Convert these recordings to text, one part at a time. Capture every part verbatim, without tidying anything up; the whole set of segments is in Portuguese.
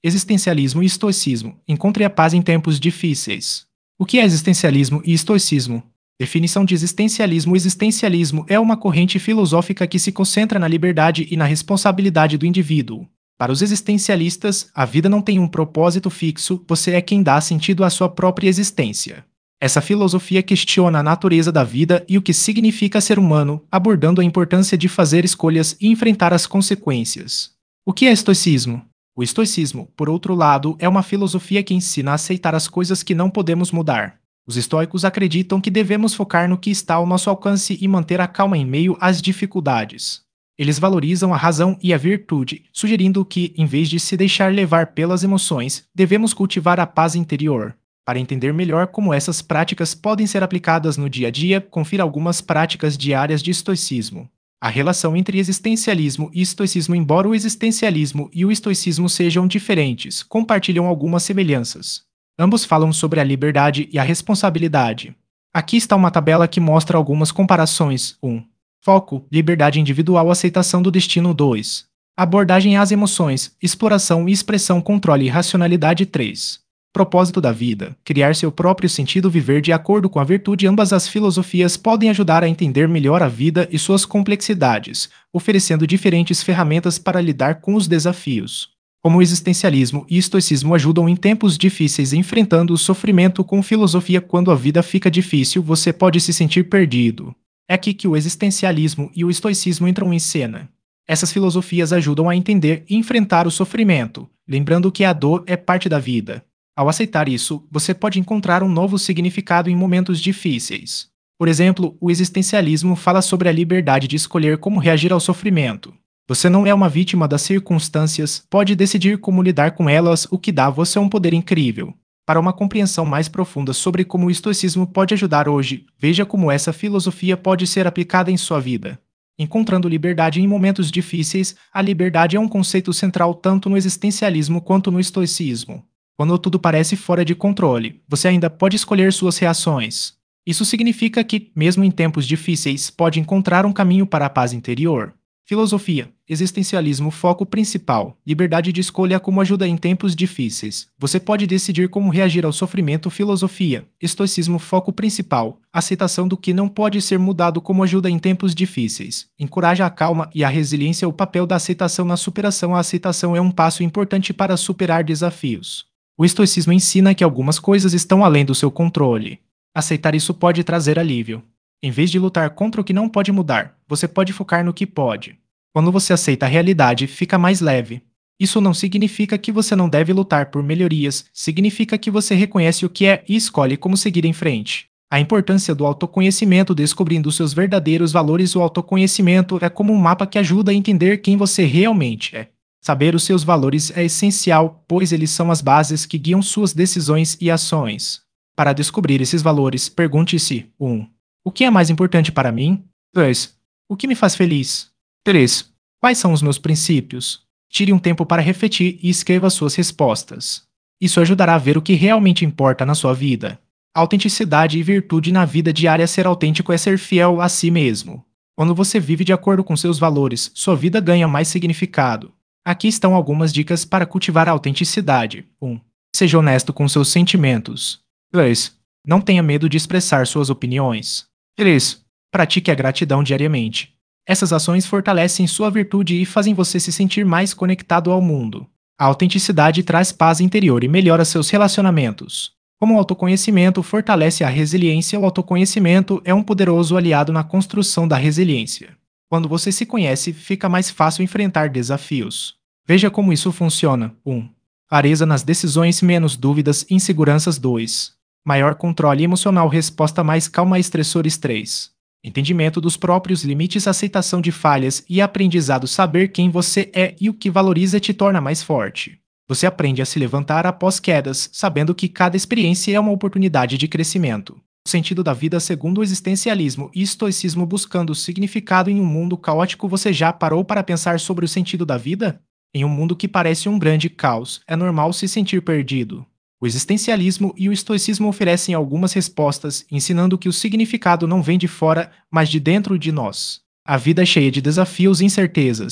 Existencialismo e estoicismo. Encontre a paz em tempos difíceis. O que é existencialismo e estoicismo? Definição de existencialismo. O existencialismo é uma corrente filosófica que se concentra na liberdade e na responsabilidade do indivíduo. Para os existencialistas, a vida não tem um propósito fixo, você é quem dá sentido à sua própria existência. Essa filosofia questiona a natureza da vida e o que significa ser humano, abordando a importância de fazer escolhas e enfrentar as consequências. O que é estoicismo? O estoicismo, por outro lado, é uma filosofia que ensina a aceitar as coisas que não podemos mudar. Os estoicos acreditam que devemos focar no que está ao nosso alcance e manter a calma em meio às dificuldades. Eles valorizam a razão e a virtude, sugerindo que, em vez de se deixar levar pelas emoções, devemos cultivar a paz interior. Para entender melhor como essas práticas podem ser aplicadas no dia a dia, confira algumas práticas diárias de estoicismo. A relação entre existencialismo e estoicismo. Embora o existencialismo e o estoicismo sejam diferentes, compartilham algumas semelhanças. Ambos falam sobre a liberdade e a responsabilidade. Aqui está uma tabela que mostra algumas comparações. um. Foco, liberdade individual, aceitação do destino. dois. Abordagem às emoções, exploração e expressão, controle e racionalidade. três. Propósito da vida, criar seu próprio sentido, viver de acordo com a virtude. Ambas as filosofias podem ajudar a entender melhor a vida e suas complexidades, oferecendo diferentes ferramentas para lidar com os desafios. Como o existencialismo e estoicismo ajudam em tempos difíceis, enfrentando o sofrimento com filosofia. Quando a vida fica difícil, você pode se sentir perdido. É aqui que o existencialismo e o estoicismo entram em cena. Essas filosofias ajudam a entender e enfrentar o sofrimento, lembrando que a dor é parte da vida. Ao aceitar isso, você pode encontrar um novo significado em momentos difíceis. Por exemplo, o existencialismo fala sobre a liberdade de escolher como reagir ao sofrimento. Você não é uma vítima das circunstâncias, pode decidir como lidar com elas, o que dá a você um poder incrível. Para uma compreensão mais profunda sobre como o estoicismo pode ajudar hoje, veja como essa filosofia pode ser aplicada em sua vida. Encontrando liberdade em momentos difíceis. A liberdade é um conceito central tanto no existencialismo quanto no estoicismo. Quando tudo parece fora de controle, você ainda pode escolher suas reações. Isso significa que, mesmo em tempos difíceis, pode encontrar um caminho para a paz interior. Filosofia, existencialismo, foco principal, liberdade de escolha como ajuda em tempos difíceis. Você pode decidir como reagir ao sofrimento. Filosofia, estoicismo, foco principal, aceitação do que não pode ser mudado como ajuda em tempos difíceis. Encoraja a calma e a resiliência. O papel da aceitação na superação. A aceitação é um passo importante para superar desafios. O estoicismo ensina que algumas coisas estão além do seu controle. Aceitar isso pode trazer alívio. Em vez de lutar contra o que não pode mudar, você pode focar no que pode. Quando você aceita a realidade, fica mais leve. Isso não significa que você não deve lutar por melhorias, significa que você reconhece o que é e escolhe como seguir em frente. A importância do autoconhecimento. Descobrindo seus verdadeiros valores. O autoconhecimento é como um mapa que ajuda a entender quem você realmente é. Saber os seus valores é essencial, pois eles são as bases que guiam suas decisões e ações. Para descobrir esses valores, pergunte-se: um. O que é mais importante para mim? dois. O que me faz feliz? três. Quais são os meus princípios? Tire um tempo para refletir e escreva suas respostas. Isso ajudará a ver o que realmente importa na sua vida. Autenticidade e virtude na vida diária. Ser autêntico é ser fiel a si mesmo. Quando você vive de acordo com seus valores, sua vida ganha mais significado. Aqui estão algumas dicas para cultivar a autenticidade. um. Seja honesto com seus sentimentos. dois. Não tenha medo de expressar suas opiniões. três. Pratique a gratidão diariamente. Essas ações fortalecem sua virtude e fazem você se sentir mais conectado ao mundo. A autenticidade traz paz interior e melhora seus relacionamentos. Como o autoconhecimento fortalece a resiliência. O autoconhecimento é um poderoso aliado na construção da resiliência. Quando você se conhece, fica mais fácil enfrentar desafios. Veja como isso funciona. um. Clareza nas decisões, menos dúvidas e inseguranças. dois. Maior controle emocional. Resposta mais calma a estressores. três. Entendimento dos próprios limites, aceitação de falhas e aprendizado. Saber quem você é e o que valoriza te torna mais forte. Você aprende a se levantar após quedas, sabendo que cada experiência é uma oportunidade de crescimento. O sentido da vida. Segundo o existencialismo e estoicismo, buscando significado em um mundo caótico. Você já parou para pensar sobre o sentido da vida? Em um mundo que parece um grande caos, é normal se sentir perdido. O existencialismo e o estoicismo oferecem algumas respostas, ensinando que o significado não vem de fora, mas de dentro de nós. A vida é cheia de desafios e incertezas.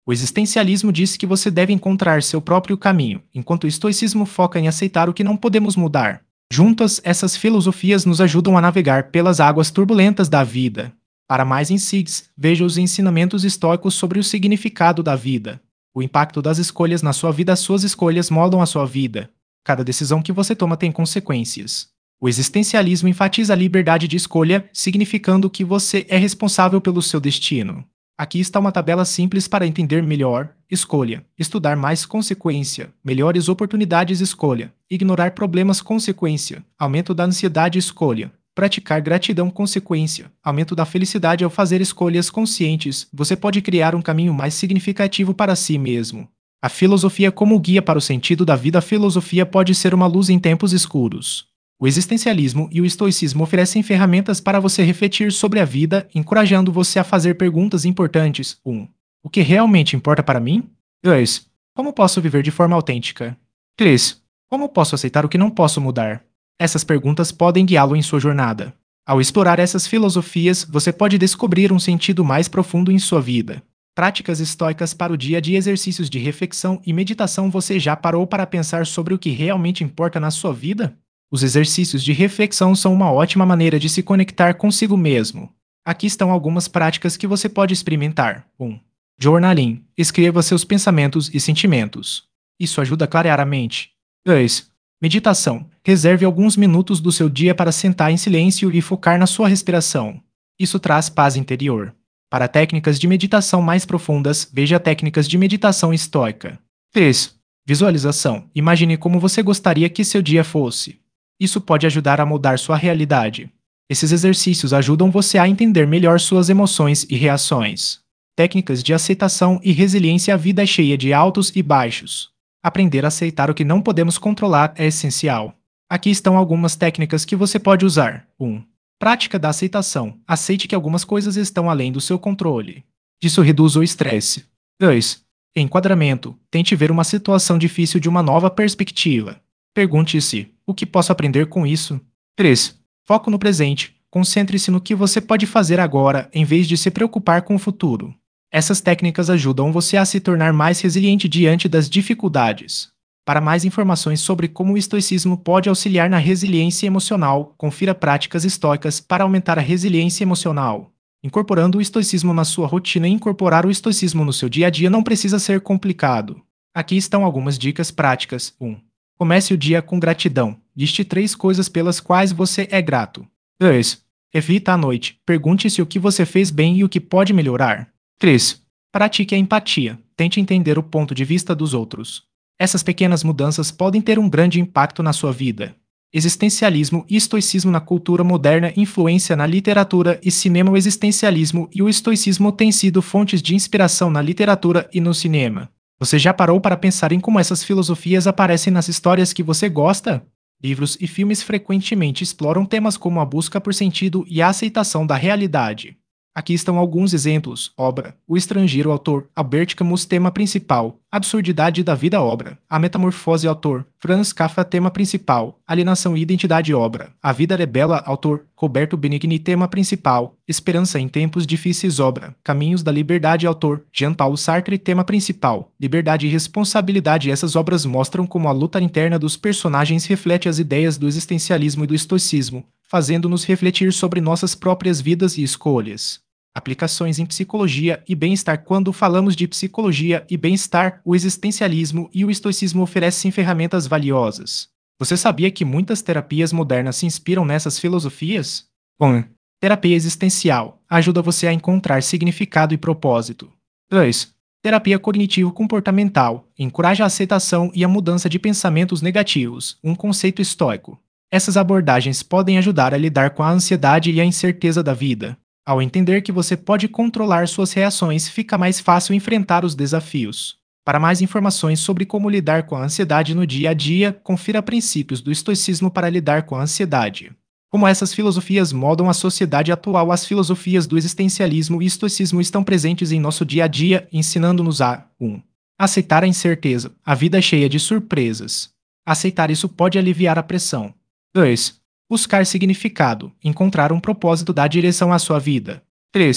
O existencialismo diz que você deve encontrar seu próprio caminho, enquanto o estoicismo foca em aceitar o que não podemos mudar. Juntas, essas filosofias nos ajudam a navegar pelas águas turbulentas da vida. Para mais insights, veja os ensinamentos estoicos sobre o significado da vida. O impacto das escolhas na sua vida. As suas escolhas moldam a sua vida. Cada decisão que você toma tem consequências. O existencialismo enfatiza a liberdade de escolha, significando que você é responsável pelo seu destino. Aqui está uma tabela simples para entender melhor. Escolha. Estudar mais. Consequência. Melhores oportunidades. Escolha. Ignorar problemas. Consequência. Aumento da ansiedade. Escolha. Praticar gratidão. Consequência. Aumento da felicidade. Ao fazer escolhas conscientes, você pode criar um caminho mais significativo para si mesmo. A filosofia como guia para o sentido da vida. A filosofia pode ser uma luz em tempos escuros. O existencialismo e o estoicismo oferecem ferramentas para você refletir sobre a vida, encorajando você a fazer perguntas importantes. um. O que realmente importa para mim? dois. Como posso viver de forma autêntica? três. Como posso aceitar o que não posso mudar? Essas perguntas podem guiá-lo em sua jornada. Ao explorar essas filosofias, você pode descobrir um sentido mais profundo em sua vida. Práticas estoicas para o dia a dia. Exercícios de reflexão e meditação. Você já parou para pensar sobre o que realmente importa na sua vida? Os exercícios de reflexão são uma ótima maneira de se conectar consigo mesmo. Aqui estão algumas práticas que você pode experimentar. um. Journaling. Escreva seus pensamentos e sentimentos. Isso ajuda a clarear a mente. dois. Meditação. Reserve alguns minutos do seu dia para sentar em silêncio e focar na sua respiração. Isso traz paz interior. Para técnicas de meditação mais profundas, veja técnicas de meditação estoica. três. Visualização. Imagine como você gostaria que seu dia fosse. Isso pode ajudar a mudar sua realidade. Esses exercícios ajudam você a entender melhor suas emoções e reações. Técnicas de aceitação e resiliência. A vida é cheia de altos e baixos. Aprender a aceitar o que não podemos controlar é essencial. Aqui estão algumas técnicas que você pode usar. um. Prática da aceitação. Aceite que algumas coisas estão além do seu controle. Isso reduz o estresse. dois. Enquadramento. Tente ver uma situação difícil de uma nova perspectiva. Pergunte-se: o que posso aprender com isso? três. Foco no presente. Concentre-se no que você pode fazer agora, em vez de se preocupar com o futuro. Essas técnicas ajudam você a se tornar mais resiliente diante das dificuldades. Para mais informações sobre como o estoicismo pode auxiliar na resiliência emocional, confira práticas estoicas para aumentar a resiliência emocional. Incorporando o estoicismo na sua rotina. Incorporar o estoicismo no seu dia a dia não precisa ser complicado. Aqui estão algumas dicas práticas. um. Comece o dia com gratidão. Liste três coisas pelas quais você é grato. dois. Reflita à noite. Pergunte-se o que você fez bem e o que pode melhorar. três. Pratique a empatia. Tente entender o ponto de vista dos outros. Essas pequenas mudanças podem ter um grande impacto na sua vida. Existencialismo e estoicismo na cultura moderna. Influência na literatura e cinema. O existencialismo e o estoicismo têm sido fontes de inspiração na literatura e no cinema. Você já parou para pensar em como essas filosofias aparecem nas histórias que você gosta? Livros e filmes frequentemente exploram temas como a busca por sentido e a aceitação da realidade. Aqui estão alguns exemplos. Obra: O Estrangeiro. Autor: Albert Camus. Tema principal: Absurdidade da vida. Obra: A Metamorfose. Autor: Franz Kafka. Tema principal: Alienação e identidade. Obra: A Vida é Bela. Autor: Roberto Benigni. Tema principal: Esperança em tempos difíceis. Obra: Caminhos da Liberdade. Autor: Jean-Paul Sartre. Tema principal: Liberdade e responsabilidade. Essas obras mostram como a luta interna dos personagens reflete as ideias do existencialismo e do estoicismo, fazendo-nos refletir sobre nossas próprias vidas e escolhas. Aplicações em psicologia e bem-estar. Quando falamos de psicologia e bem-estar, o existencialismo e o estoicismo oferecem ferramentas valiosas. Você sabia que muitas terapias modernas se inspiram nessas filosofias? um. Terapia existencial. Ajuda você a encontrar significado e propósito. dois. Terapia cognitivo-comportamental. Encoraja a aceitação e a mudança de pensamentos negativos, um conceito estoico. Essas abordagens podem ajudar a lidar com a ansiedade e a incerteza da vida. Ao entender que você pode controlar suas reações, fica mais fácil enfrentar os desafios. Para mais informações sobre como lidar com a ansiedade no dia a dia, confira princípios do estoicismo para lidar com a ansiedade. Como essas filosofias moldam a sociedade atual. As filosofias do existencialismo e estoicismo estão presentes em nosso dia a dia, ensinando-nos a um. Aceitar a incerteza. A vida é cheia de surpresas. Aceitar isso pode aliviar a pressão. dois. Buscar significado. Encontrar um propósito dá direção à sua vida. três.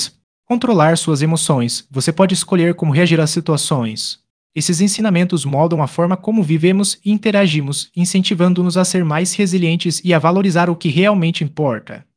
Controlar suas emoções. Você pode escolher como reagir às situações. Esses ensinamentos moldam a forma como vivemos e interagimos, incentivando-nos a ser mais resilientes e a valorizar o que realmente importa.